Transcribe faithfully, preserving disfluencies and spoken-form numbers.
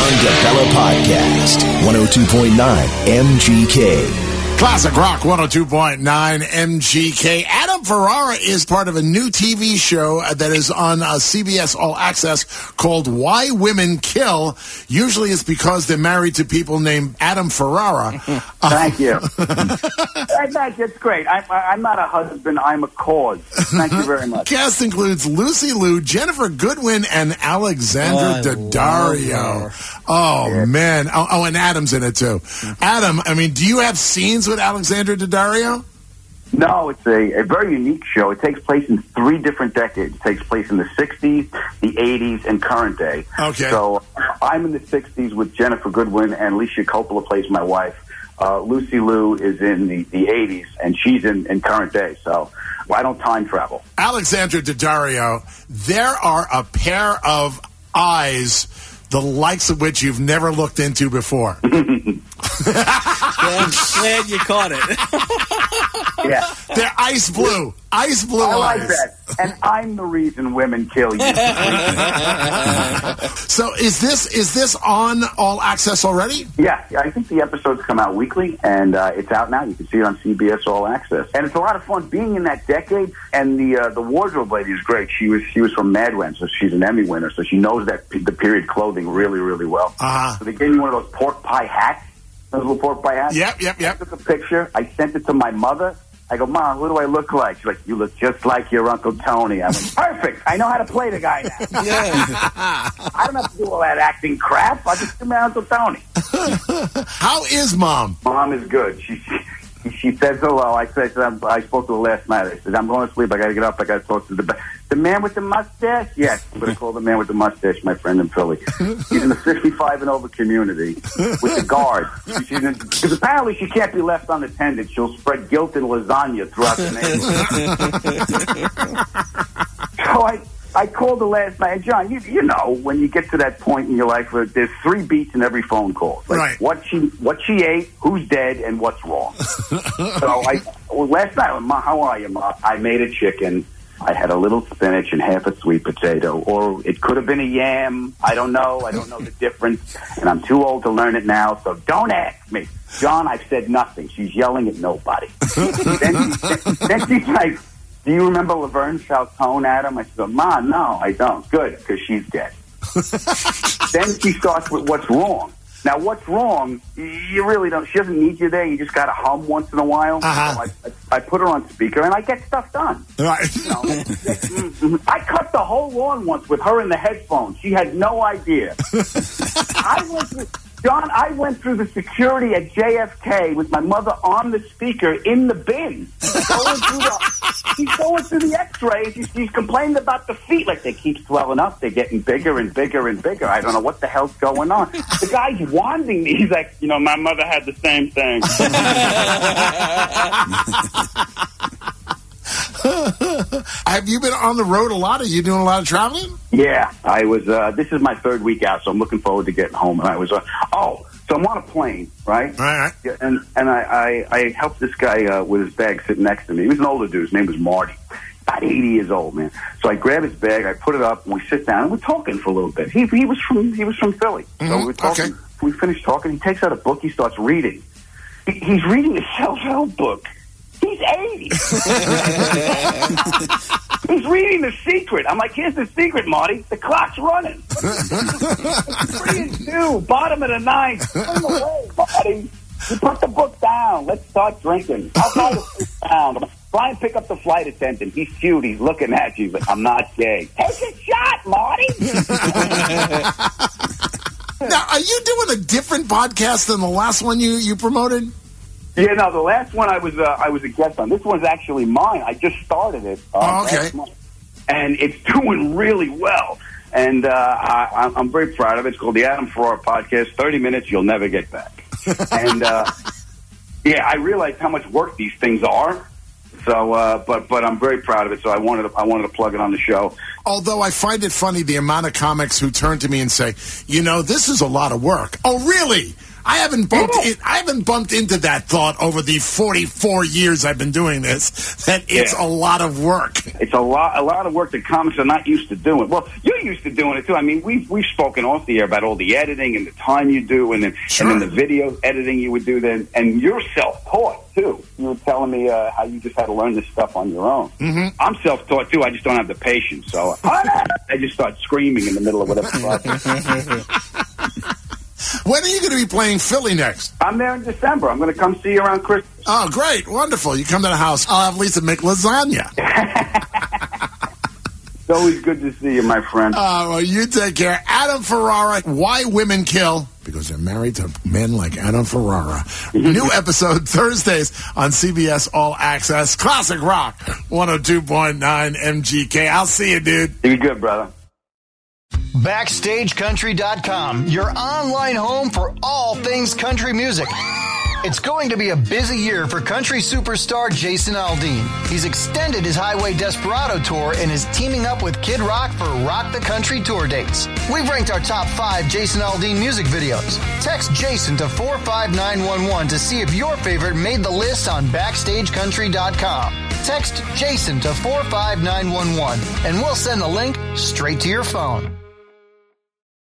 John DeBella Podcast, one oh two point nine M G K. Classic Rock one oh two point nine M G K. Adam Ferrara is part of a new T V show that is on uh, C B S All Access called Why Women Kill. Usually it's because they're married to people named Adam Ferrara. Thank you. Thank you. It's great. I, I, I'm not a husband. I'm a cause. Thank you very much. Cast includes Lucy Liu, Jennifer Goodwin, and Alexandra Oh, Daddario. Oh, Yeah. man. Oh, oh, and Adam's in it, too. Adam, I mean, do you have scenes with Alexandra Daddario? No, it's a, a very unique show. It takes place in three different decades. It takes place in the sixties, the eighties, and current day. Okay. So I'm in the sixties with Jennifer Goodwin, and Alicia Coppola plays my wife. Uh, Lucy Liu is in the, the eighties, and she's in, in current day. So I don't time travel. Alexandra Daddario, there are a pair of eyes the likes of which you've never looked into before. Glad, glad you caught it. Yeah. They're ice blue. Ice blue I like eyes. that. And I'm the reason women kill you. So is this is this on All Access already? Yeah, I think the episodes come out weekly, and uh, it's out now. You can see it on C B S All Access, and it's a lot of fun being in that decade. And the uh, the wardrobe lady is great. She was she was from Mad Men, so she's an Emmy winner, so she knows that the period clothing really really well. Uh-huh. So they gave me one of those pork pie hats, those little pork pie hats. Yep, yep, yep. I took a picture. I sent it to my mother. I go, Mom, who do I look like? She's like, you look just like your Uncle Tony. I went, perfect. I know how to play the guy now. Yeah. I don't have to do all that acting crap. I just do my Uncle Tony. How is Mom? Mom is good. She she, she says hello. I said I'm, I spoke to her last night. I said I'm going to sleep. I got to get up. I got to talk to the the man with the mustache. Yes, I'm going to call the man with the mustache my friend in Philly. He's in the fifty-five and over community with the guard. She's in, because apparently she can't be left unattended. She'll spread guilt and lasagna throughout the neighborhood. So I. I called her last night, and John, you, you know, when you get to that point in your life where there's three beats in every phone call. Like Right. What she what she ate, who's dead, and what's wrong. So I well, last night, Ma, how are you, Ma? I made a chicken. I had a little spinach and half a sweet potato, or it could have been a yam. I don't know. I don't know the difference, and I'm too old to learn it now, so don't ask me. John, I've said nothing. She's yelling at nobody. then, she, then she's like, do you remember Laverne Falcone, Adam? I said, Ma, no, I don't. Good, because she's dead. Then she starts with what's wrong. Now, what's wrong, you really don't, she doesn't need you there. You just got to hum once in a while. Uh-huh. So I, I put her on speaker, and I get stuff done. Right. You know, I cut the whole lawn once with her in the headphones. She had no idea. I went through, John, I went through the security at J F K with my mother on the speaker in the bin. Going through the, she's going through the x-rays. She's, she's complaining about the feet. Like, they keep swelling up. They're getting bigger and bigger and bigger. I don't know what the hell's going on. The guy's wanding me. He's like, you know, my mother had the same thing. Have you been on the road a lot? Are you doing a lot of traveling? Yeah, I was. Uh, this is my third week out, so I'm looking forward to getting home. And I was. Uh, oh, so I'm on a plane, right? Right, right. Yeah, and and I, I, I helped this guy uh, with his bag sitting next to me. He was an older dude. His name was Marty. About eighty years old, man. So I grab his bag, I put it up, and we sit down, and we're talking for a little bit. He he was from he was from Philly, Mm-hmm. so we were talking. Okay. We finished talking. He takes out a book. He starts reading. He, he's reading a self-help book. He's eighty. He's reading The Secret. I'm like, here's the secret, Marty. The clock's running. Three and two, bottom of the ninth. Turn away, Marty. You put the book down. Let's start drinking. I'll try to sit down. Try and pick up the flight attendant. He's cute. He's looking at you. He's like, I'm not gay. Take a shot, Marty. Now, are you doing a different podcast than the last one you, you promoted? Yeah, no, the last one I was uh, I was a guest on. This one's actually mine. I just started it. Uh, Oh, okay. last month. And it's doing really well. And uh, I, I'm very proud of it. It's called the Adam Ferrara Podcast. thirty minutes, you'll never get back. And, uh, yeah, I realized how much work these things are. So, uh, but but I'm very proud of it. So I wanted to, I wanted to plug it on the show. Although I find it funny the amount of comics who turn to me and say, you know, this is a lot of work. Oh, really? I haven't bumped in, I haven't bumped into that thought over the forty-four years I've been doing this, that it's Yeah. a lot of work. It's a lot, a lot of work that comics are not used to doing. Well, you're used to doing it too. I mean, we've we've spoken off the air about all the editing and the time you do, and then Sure. and then the video editing you would do. Then, and you're self-taught too. You were telling me uh, how you just had to learn this stuff on your own. Mm-hmm. I'm self-taught too. I just don't have the patience, so I just start screaming in the middle of whatever. When are you going to be playing Philly next? I'm there in December. I'm going to come see you around Christmas. Oh, great. Wonderful. You come to the house. I'll have Lisa make lasagna. It's always good to see you, my friend. Oh, well, you take care. Adam Ferrara, Why Women Kill, because they're married to men like Adam Ferrara. New episode Thursdays on C B S All Access. Classic Rock, one oh two point nine M G K. I'll see you, dude. You be good, brother. Backstage Country dot com, your online home for all things country music. It's going to be a busy year for country superstar Jason Aldean. He's extended his Highway Desperado tour and is teaming up with Kid Rock for Rock the Country tour dates. We've ranked our top five Jason Aldean music videos. Text Jason to four five nine one one to see if your favorite made the list on Backstage Country dot com. Text Jason to four five nine one one and we'll send the link straight to your phone.